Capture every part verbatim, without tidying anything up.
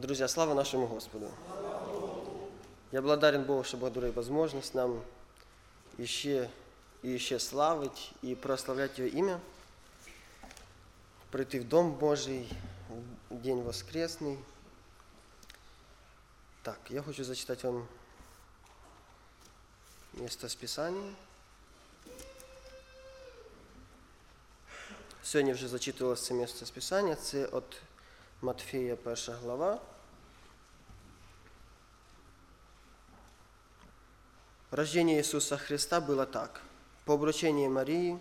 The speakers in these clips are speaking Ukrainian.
Друзья, слава нашему Господу! Я благодарен Богу, что Бог дает возможность нам еще и еще славить и прославлять Его имя, прийти в Дом Божий в день воскресный. Так, я хочу зачитать вам место з Писання. Сьогодні вже зачитувалося це місце з Писання, це від Матфея перша глава. Рождение Иисуса Христа было так. По обручении Марии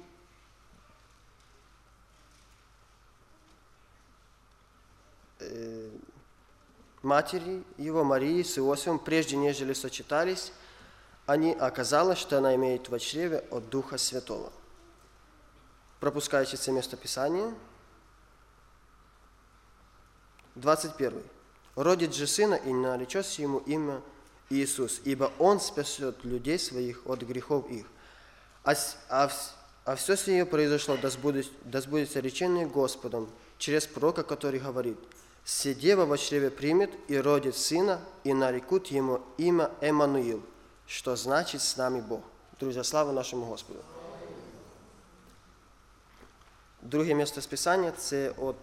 э, матери его, Марии, с Иосифом, прежде нежели сочетались, они, оказалось, что она имеет во чреве от Духа Святого. Пропускаете это место Писания. двадцать первый. Родит же сына, и наречется ему имя Иисус, ибо Он спасет людей своих от грехов их. А, а, а все сие произошло, да сбудется, да сбудется речение Господом, через пророка, который говорит: «Се дева во чреве примет и родит сына, и нарекут ему имя Эммануил», что значит «с нами Бог». Друзья, слава нашему Господу! Друге місце з Писання – це від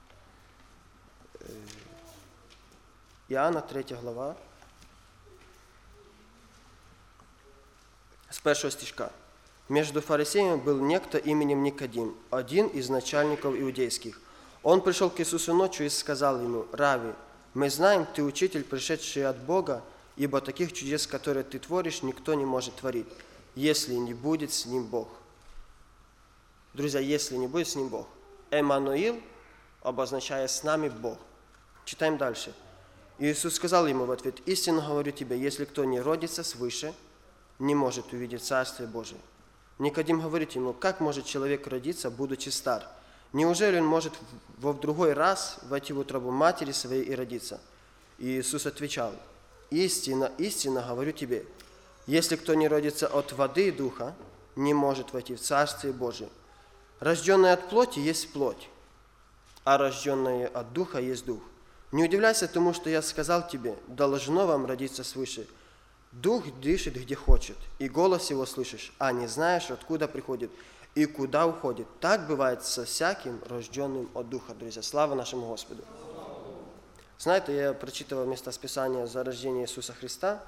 Иоанна, третья глава, с первого стишка. «Между фарисеями был некто именем Никодим, один из начальников иудейских. Он пришел к Иисусу ночью и сказал ему: „Рави, мы знаем, ты учитель, пришедший от Бога, ибо таких чудес, которые ты творишь, никто не может творить, если не будет с ним Бог». Друзья, если не будет с ним Бог. Эммануил обозначает «с нами Бог». Читаем дальше. Иисус сказал ему в ответ: «Истинно говорю тебе, если кто не родится свыше, не может увидеть Царствие Божие». Никодим говорит ему: «Как может человек родиться, будучи стар? Неужели он может во другой раз войти в утробу матери своей и родиться?» И Иисус отвечал: «Истинно, истинно говорю тебе, если кто не родится от воды и духа, не может войти в Царствие Божие. Рожденное от плоти есть плоть, а рожденное от духа есть дух. Не удивляйся тому, что я сказал тебе: должно вам родиться свыше. Дух дышит, где хочет, и голос его слышишь, а не знаешь, откуда приходит и куда уходит. Так бывает со всяким рожденным от духа». Друзья, слава нашему Господу! Знаете, я прочитывал место Писания за рождение Иисуса Христа,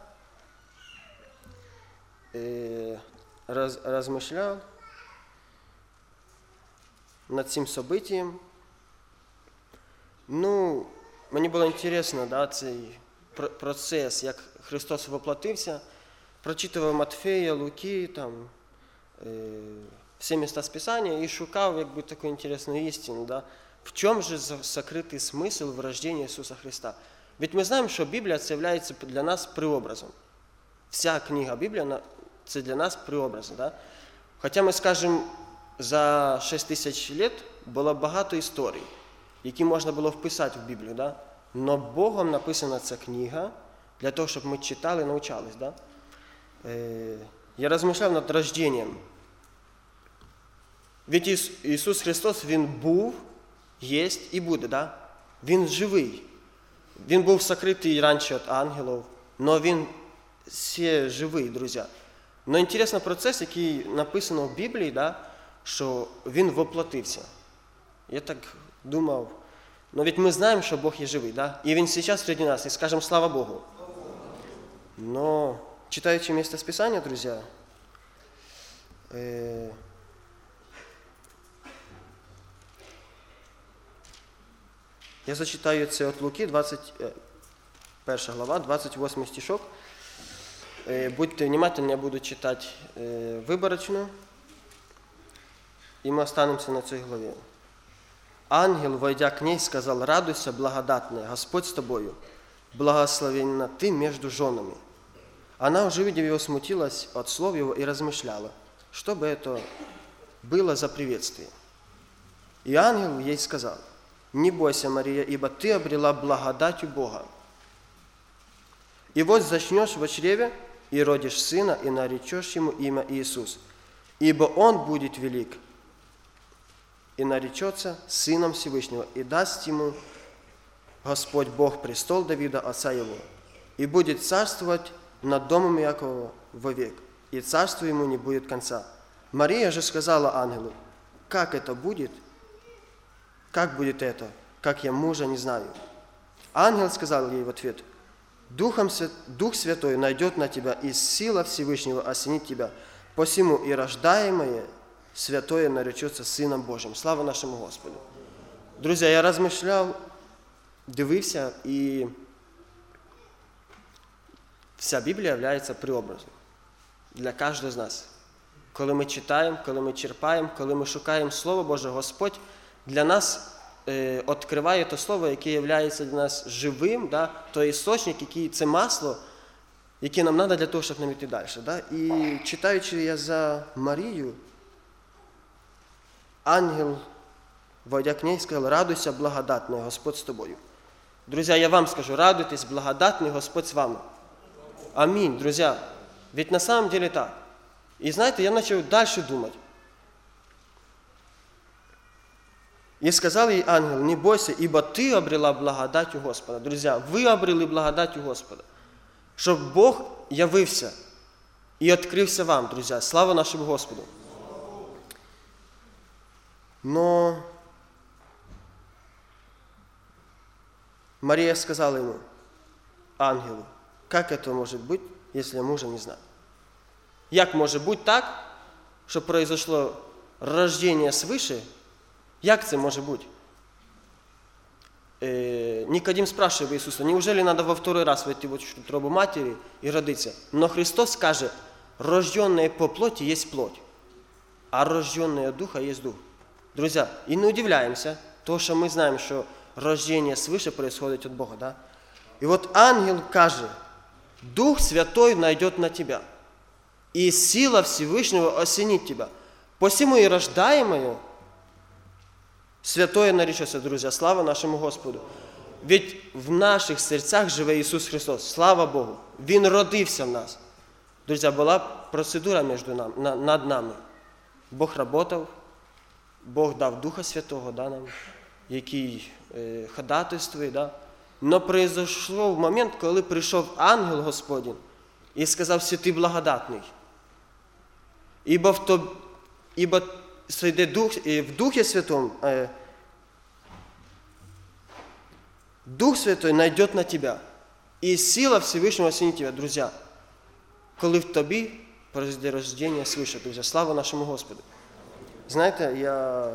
и раз, размышлял над цим событием. Ну, мені було інтересно, да, цей процес, як Христос воплотився. Прочитував Матфея, Луки, там, е, всі міста з Писання і шукав, якби, таку інтересну істину, да. В чому же сокритий смисл в рождении Ісуса Христа? Ведь ми знаємо, що Біблія це є для нас преобразом. Вся книга Біблії – це для нас преобраз, да. Хоча ми скажемо, за шість тисяч років було багато історій, які можна було вписати в Біблію, да? Но Богом написана ця книга для того, щоб ми читали і навчались. Да? Е, я розмишляв над рожденням. Ведь Ісус, Ісус Христос, Він був, є і буде. Да? Він живий. Він був сокритий раніше від ангелів, але Він все живий, друзі. Но інтересний процес, який написано в Біблії, да? Що Він воплотився. Я так думав, но ведь мы знаем, что Бог есть живый, да? И Он сейчас среди нас, и скажем слава Богу. Но, читаючи место с Писания, друзья, э, я зачитаю це от Луки, двадцять перша глава, двадцять восьмий стишок. Э, будьте внимательны, я буду читать э, выборочно, и мы останемся на цій главі. «Ангел, войдя к ней, сказал: „Радуйся, благодатная, Господь с тобою, благословенна ты между женами“. Она, уже видев его, смутилась от слов его и размышляла, что бы это было за приветствие. И ангел ей сказал: „Не бойся, Мария, ибо ты обрела благодать у Бога. И вот зачнешь во чреве, и родишь сына, и наречешь ему имя Иисус, ибо он будет велик, и наречется Сыном Всевышнего, и даст ему Господь Бог престол Давида, отца его, и будет царствовать над домом Иакова вовек, и царству ему не будет конца. Мария же сказала ангелу: как это будет? Как будет это, как я мужа не знаю? Ангел сказал ей в ответ: Духом, Дух Святой найдет на тебя, и сила Всевышнего осенит тебя. Посему и рождаемое святое наречется Сыном Божьим. Слава нашему Господу. Друзья, я размышлял, дивився, і вся Біблія являється преобразом для кожного з нас. Коли ми читаємо, коли ми черпаємо, коли ми шукаємо Слово Боже, Господь для нас е, відкриває то Слово, яке є для нас живим, да, той істочник, який це масло, яке нам треба для того, щоб нам йти далі. Да? І читаючи я за Марію, ангел, войдя к ней, сказал: радуйся, благодатная, Господь с тобою. Друзья, я вам скажу, радуйтесь, благодатный Господь с вами. Аминь, друзья. Ведь на самом деле так. И знаете, я начал дальше думать. И сказал ей ангел: не бойся, ибо ты обрела благодать у Господа. Друзья, вы обрели благодать у Господа. Щоб Бог явився і відкрився вам, друзья. Слава нашему Господу. Но Мария сказала ему, ангелу: как это может быть, если я мужа не знаю? Як може бути так, що произошло рождение свыше? Як це може бути? Э, Никодим спрашивает Иисуса: неужели надо во второй раз войти в утробу матери и родиться? Но Христос скажет: рожденное по плоти есть плоть, а рожденное от Духа есть Дух. Друзья, и не удивляемся, то, что мы знаем, что рождение свыше происходит от Бога, да? И вот ангел каже: Дух Святой найдет на тебя, и сила Всевышнего осенит тебя. Посему и рождаемое святое наречется, друзья. Слава нашему Господу. Ведь в наших сердцах живе Ісус Христос. Слава Богу. Він родився в нас. Друзья, була процедура между нами, над нами. Бог работав, Бог дав Духа Святого, да, нам, який е, ходатайствує. Да. Но произошло в момент, коли прийшов ангел Господень і сказав: «Си благодатний, ибо в, то, ибо сойде дух, э, в Духе Святом, э, Дух Святой найдет на тебя, и сила Всевышнего осенит тебя». Друзья, коли в тобі произойде рождение свыше, друзья, слава нашему Господу. Знаєте, я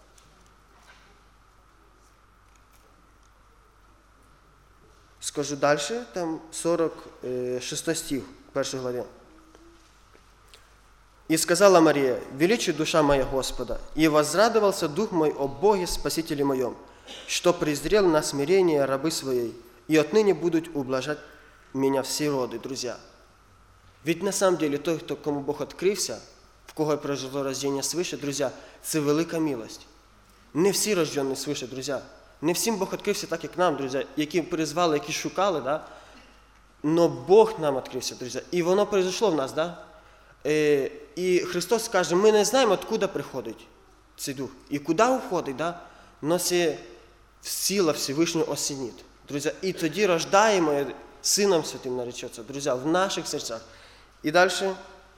скажу дальше, там сорок шестой стих, в первой главе. «И сказала Мария: величи душа моя Господа, и возрадовался дух мой о Боге Спасителе моем, что презрел на смирение рабы своей, и отныне будут ублажать меня все роды». Друзья, ведь на самом деле той, хто, кому Бог відкрився, в кого произошло рождение свыше, друзья, це велика милость. Не всі рождені свыше, друзья. Не всім Бог відкрився так, як нам, друзі, які призвали, які шукали, да? Но Бог нам відкрився, друзі. І воно произошло в нас, да? Е, і Христос каже: ми не знаємо, откуда приходить цей Дух і куди уходить, да? Но це сила Всевишнього осенит, друзі. І тоді рождаємо, Сином Святим наречется, друзі, в наших сердцах. І далі: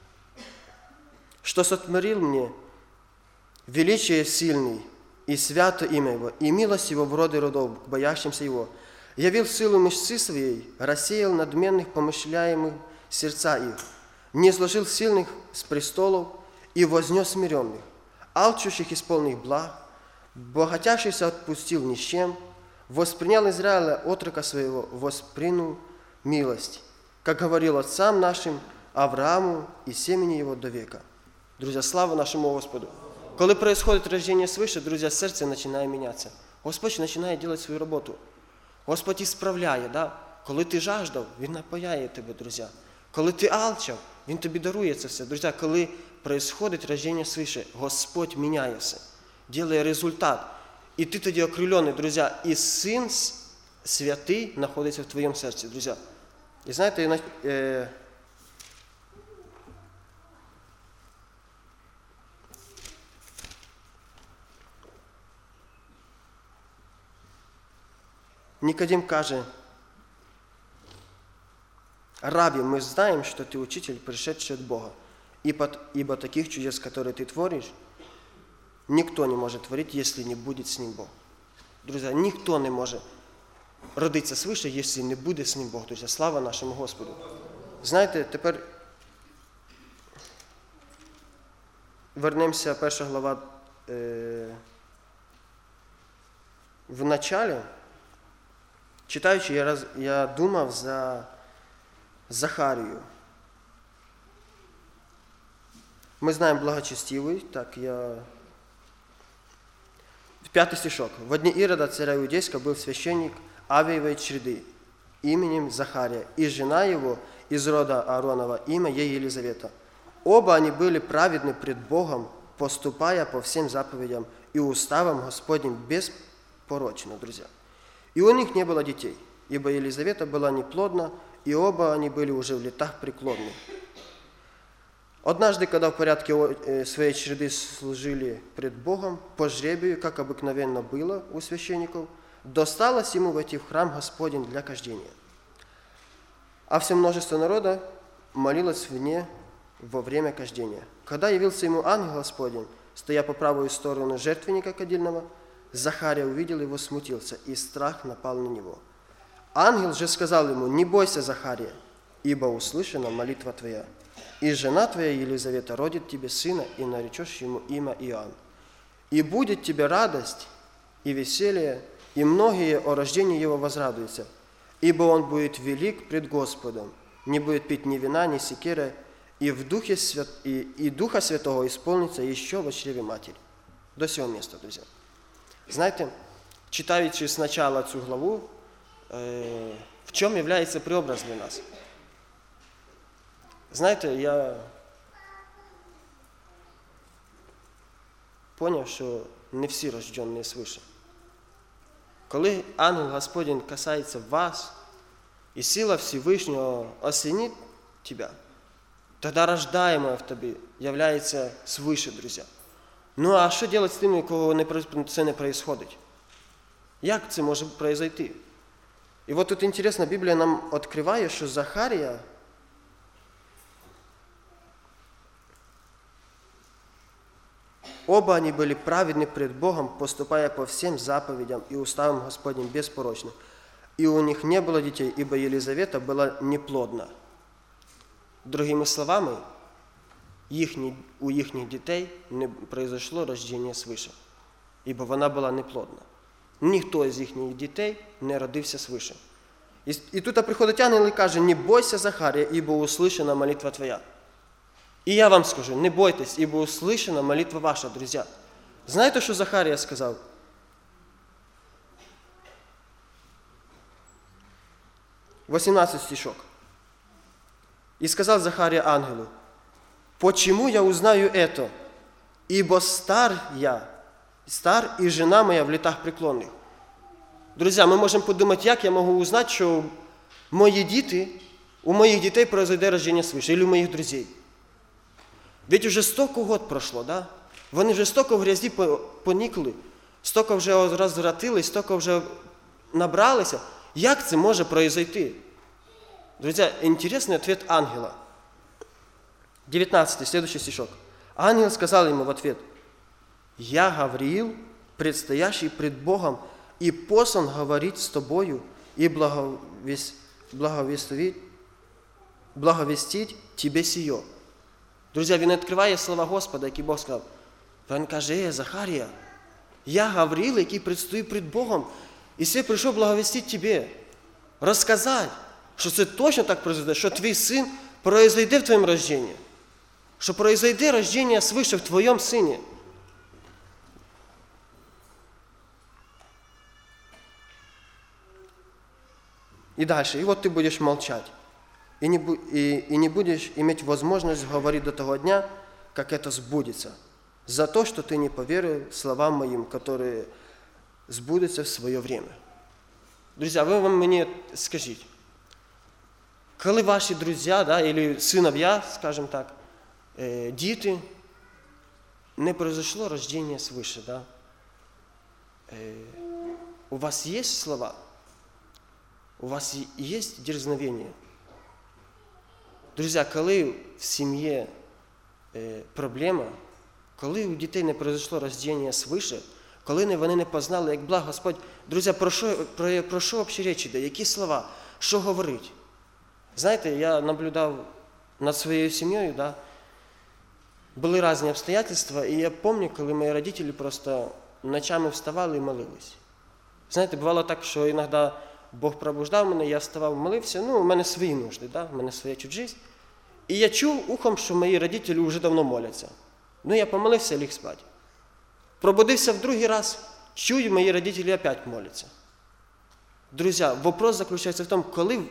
«Что сотворил мне величие сильный, и свято имя Его, и милость Его в роды родов, к боящимся Его. Явил силу мышцы своей, рассеял надменных помышляемых сердца их, не сложил сильных с престолов и вознес смиренных, алчущих исполнив благ, богатящихся отпустил ни с чем, воспринял Израиля отрока своего, воспринял милость, как говорил отцам нашим, Аврааму и семени его до века». Друзья, слава нашему Господу. Коли происходит рождение свыше, друзья, сердце начинает меняться. Господь начинает делать свою работу. Господь исправляє, да? Коли ти жаждав, Він напояє тебе, друзі. Коли ти алчав, Він тобі дарує це все. Друзі, коли происходит рождение свыше, Господь міняє все, делає результат. І ти тоді окрылений, друзі, і Син Святий знаходиться в твоєму серці, друзі. І знаєте, е, Никодим каже: «Раби, мы знаем, что ты учитель, пришедший от Бога, ибо таких чудес, которые ты творишь, никто не может творить, если не будет с ним Бог». Друзья, никто не може родитися свише, якщо не буде з ним Бог. Друзі, слава нашому Господу. Знаєте, тепер вернемося, перша глава. Е, в началі, читаючи, я, раз, я думав за Захарію. Ми знаємо благочестивий, так, я... Пятый стишок. «В дни Ирода, царя Иудейского, был священник Авиевой чреды именем Захария, и жена его из рода Ааронова, имя ей Елизавета. Оба они были праведны пред Богом, поступая по всем заповедям и уставам Господним беспорочно», друзья. «И у них не было детей, ибо Елизавета была неплодна, и оба они были уже в летах преклонных. Однажды, когда в порядке своей череды служили пред Богом, по жребию, как обыкновенно было у священников, досталось ему войти в храм Господень для кождения. А все множество народа молилось вне во время кождения. Когда явился ему ангел Господень, стоя по правую сторону жертвенника кадильного, Захария увидел его, смутился, и страх напал на него. Ангел же сказал ему: «Не бойся, Захария, ибо услышана молитва твоя. И жена твоя Елизавета родит тебе сына, и наречешь ему имя Иоанн. И будет тебе радость и веселье, и многие о рождении его возрадуются, ибо он будет велик пред Господом, не будет пить ни вина, ни секера, и, в Духе Свят... и, и Духа Святого исполнится еще во чреве матери». До сього міста, друзі. Знаєте, читаючи спочатку цю главу, е... в чому є преобраз для нас? Знаєте, я поняв, що не всі рождені свише. Коли ангел Господень касається вас, і сила Всевишнього осенит тебя, тогда рождаемое в тобі являється свише, друзі. Ну а що робити з тими, у кого це не происходить? Як це може произойти? І от тут інтересно, Біблія нам відкриває, що Захарія оба они были праведны пред Богом, поступая по всем заповедям и уставам Господним беспорочно. И у них не было детей, ибо Елизавета была неплодна. Другими словами, їхні, у їхніх дітей не произошло рождення свише, ибо вона була неплодна. Ніхто з їхніх дітей не родився свише. І, і тут приходить ангел і каже: «Не бойся, Захарія, ибо услышана молитва твоя». І я вам скажу: не бойтесь, ибо услышана молитва ваша, друзі. Знаєте, що Захарія сказав? восемнадцатый стишок. «И сказал Захария ангелу: почему я узнаю это? Ибо стар я, стар и жена моя в летах преклонных». Друзі, ми можемо подумати, як я можу узнати, що мої діти, у моїх дітей произойде рождення свише, или у моїх друзей. Ведь уже столько год прошло, да? Вони вже столько в грязі поникли, столько вже розвратились, столько вже набралися. Як це може произойти? Друзья, интересный ответ ангела. девятнадцатый, следующий стишок. Ангел сказал ему в ответ: «Я Гавриил, предстоящий пред Богом, и послан говорить с тобою и благовест... благовестить... благовестить тебе сие». Друзі, він відкриває слова Господа, які Бог сказав. Він каже: «Е, Захарія, я Гавриил, який предстою пред Богом, і все прийшов благовестити тебе, розказати, що це точно так произойде, що твій син произойде в твоєму рожденні, що произойде рождення свише в твоєму сині». И дальше, и вот ты будешь молчать, и не, и, и не будешь иметь возможность говорить до того дня, как это сбудется, за то, что ты не поверил словам моим, которые сбудутся в свое время. Друзья, вы вам мне скажите, коли ваши друзья, да, или сыновья, скажем так, э, діти, не произошло рождение свыше, да, э, у вас есть слова? у вас є дерзновення? Друзі, коли в сім'ї проблема, коли у дітей не произошло рождення свише, коли вони не познали, як благ Господь, друзі, про що, про, про що взагалі річ йде? Які слова? Що говорить? Знаєте, я наблюдав над своєю сім'єю, да? Були різні обстоятельства, і я пам'ятаю, коли мої родителі просто ночами вставали і молились. Знаєте, бувало так, що іноді Бог пробуждав мене, я вставав, молився, ну, у мене свої нужди, да? У мене своя чужість. І я чув ухом, що мої родителі вже давно моляться. Ну, я помолився і ліг спати. Пробудився в другий раз, чую, мої родителі опять моляться. Друзі, вопрос заключається в тому, коли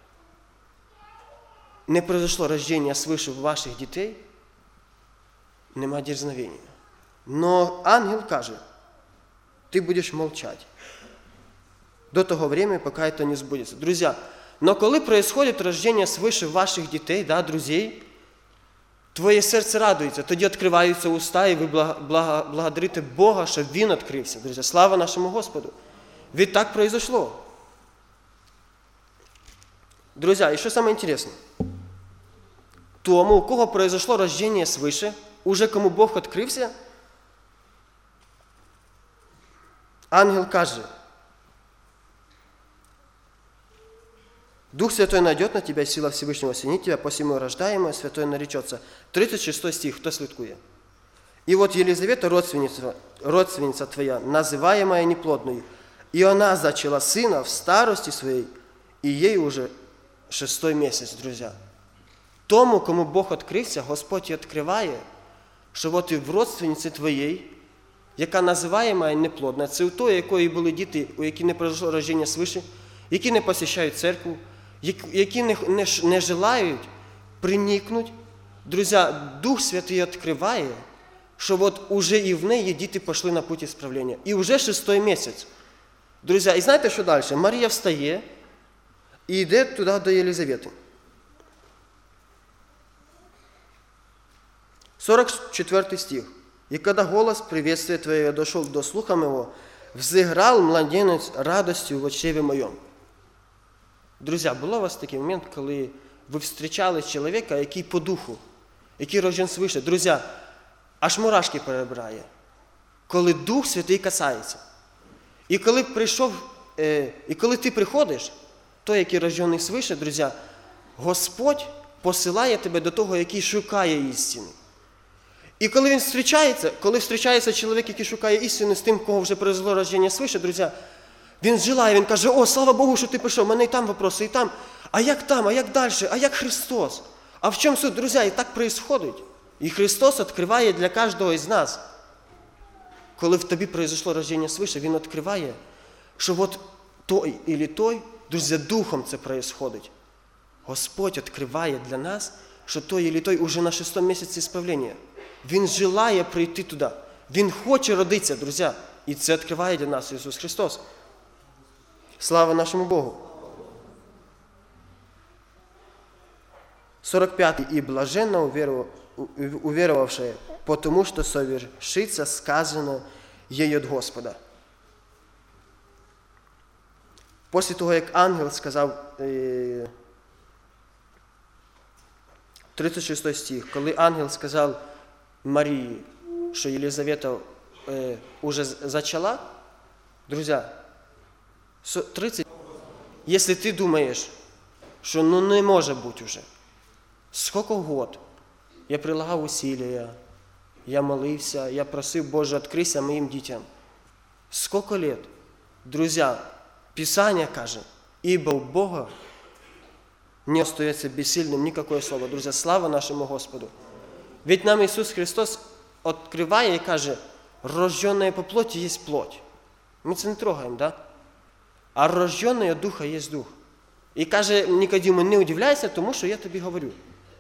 не произошло рождення свыше у ваших дітей, нема дерзновения. Но ангел каже, ты будешь молчать до того времени, пока это не сбудется. Друзья, но коли происходит рождение свыше ваших детей, да, друзей, твоє серце радується, тоді відкриваються уста, і ви благодарите Бога, що Він відкрився. Друзі, слава нашому Господу. Ведь так произошло. Друзі, і що саме інтересне? Тому, у кого произошло рождення свыше, уже кому Бог відкрився, ангел каже, Дух Святой найдет на тебя, сила Всевышнего осенит тебя, посему рождаемое святое наречется. тридцать шестой стих, кто слідкує? И вот Елизавета, родственница, родственница твоя, называемая неплодной, и она зачала сына в старости своей, и ей уже шестой месяц, друзья. Тому, кому Бог відкрився, Господь відкриває, що от і в родственниці твоєї, яка називаєма неплодна, це у той, якої були діти, у які не пройшло рождення свише, які не посещають церкву, які не, не, не желають приникнути. Друзі, Дух Святий відкриває, що от уже і в неї діти пішли на путь ісправлення. І вже шестой місяць. Друзі, і знаєте, що далі? Марія встає і йде туди до Єлизавети. сорок четвертый стих. «И когда голос приветствия Твоего дошел до слуха моего, взыграл младенец радостью в чреве моем». Друзі, було у вас такий момент, коли ви зустрічали чоловіка, який по духу, який рожден свише. Друзі, аж мурашки перебирає, коли Дух Святий касається. І коли прийшов, е, і коли ти приходиш, той, який рождений свише, друзі, Господь посилає тебе до того, який шукає істини. І коли він зустрічається, коли зустрічається чоловік, який шукає істини з тим, кого вже произошло рождення свише, друзі, він желає, він каже, о, слава Богу, що ти прийшов, у мене і там вопроси, і там, а як там, а як далі, а як Христос? А в чому суть, друзі, і так відбувається. І Христос відкриває для кожного із нас. Коли в тобі произошло рождення свише, Він відкриває, що от той і той, друзі, духом це відбувається. Господь відкриває для нас, що той і той уже на шестому місяці ісправлення. Він желає прийти туди. Він хоче родитися, друзі. І це відкриває для нас Ісус Христос. Слава нашому Богу. сорок пятый. «И блаженно уверовавшие, потому что совершится сказано ей от Господа». Після того, як ангел сказав, тридцять шестой стих, коли ангел сказав Марії, що Єлизавета е, уже зачала, друзі, тридцать, якщо ти думаєш, що ну не може бути вже, скільки год я прилагав усилия, я молився, я просив, Боже, відкрийся моїм дітям. Скільки лет, друзі, Писання каже, ибо у Бога не остается бессильным никакое слово. Друзі, слава нашому Господу. Ведь нам Ісус Христос відкриває і каже, рожденное по плоти є плоть. Ми це не трогаємо, да? А рожденное от Духа є Дух. І каже Нікодиму, не удивляйся тому, що я тобі говорю.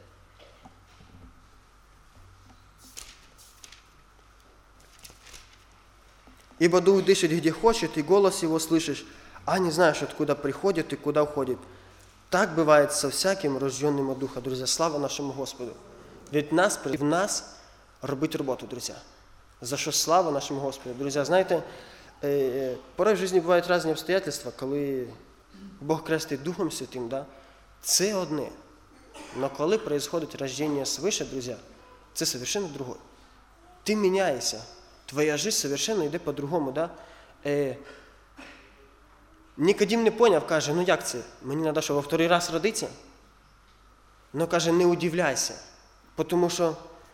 Ибо Дух дышит, где хочет, и голос Его слышишь, а не знаешь, откуда приходит и куда уходит. Так бывает со всяким рожденным от Духа. Друзі, слава нашому Господу. Від нас, в нас робить роботу, друзі. За що слава нашому Господу. Друзі, знаєте, порой в житті бувають різні обстоятельства, коли Бог крестить Духом Святим, да? Це одне. Но коли происходит рождение свыше, друзья, це совершенно другое. Ти міняєшся. Твоя жизнь совершенно йде по-другому, да? Е, Нікодим не поняв, каже, ну як це? Мені треба, що во вторий раз родитися? Ну, каже, не удивляйся, тому що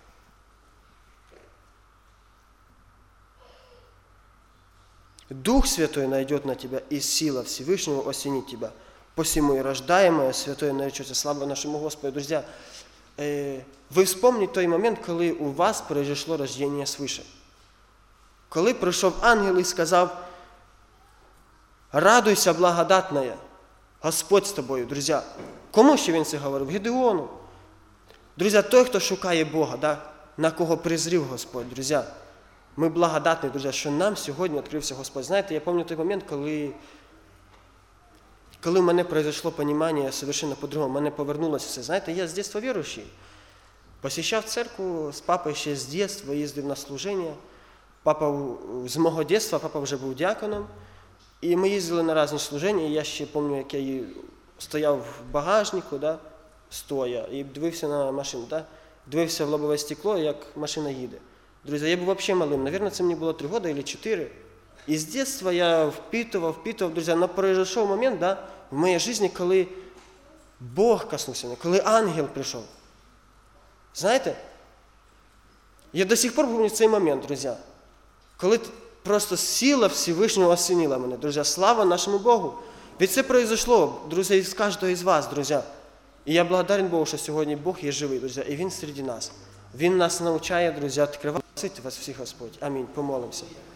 Дух Святой найдет на тебя, и сила Всевышнего осенит тебя. Посему и рождаемое Святое наречется. Слава нашему Господу. Друзья, э, ви вспомніть той момент, коли у вас произошло рождение свыше. Коли прийшов ангел і сказав, радуйся, благодатная, Господь з тобою, друзі. Кому ще він це говорив? Гедеону. Друзі, той, хто шукає Бога, да? На кого призрів Господь, друзі. Ми благодатні, друзі, що нам сьогодні відкрився Господь. Знаєте, я пам'ятаю той момент, коли, коли в мене произошло розуміння совершенно по-другому, мене повернулося все. Знаєте, я з дитинства віруючий. Посещав церкву з папою ще з дитинства, їздив на служіння. Папа, з мого дитинства папа вже був діаконом. І ми їздили на різні служіння. І я ще пам'ятаю, як я стояв в багажнику, да, стоя, і дивився на машину. Да, дивився в лобове стекло, як машина їде. Друзі, я був взагалі малим. Навірно, це мені було три роки або чотири. І з дитинства я впитував, впитував, друзі. Но пройшов момент, да, в моїй житті, коли Бог коснувся мене, коли ангел прийшов. Знаєте, я до сих пор пам'ятаю цей момент, друзі. Коли просто сила Всевишнього осінила мене, друзі. Слава нашому Богу. Ведь це произошло, друзі, з кожного із вас, друзі. І я благодарен Богу, що сьогодні Бог є живий, друзі, і Він серед нас. Він нас навчає, друзі, відкривати вас всіх, Господь. Амінь. Помолимося.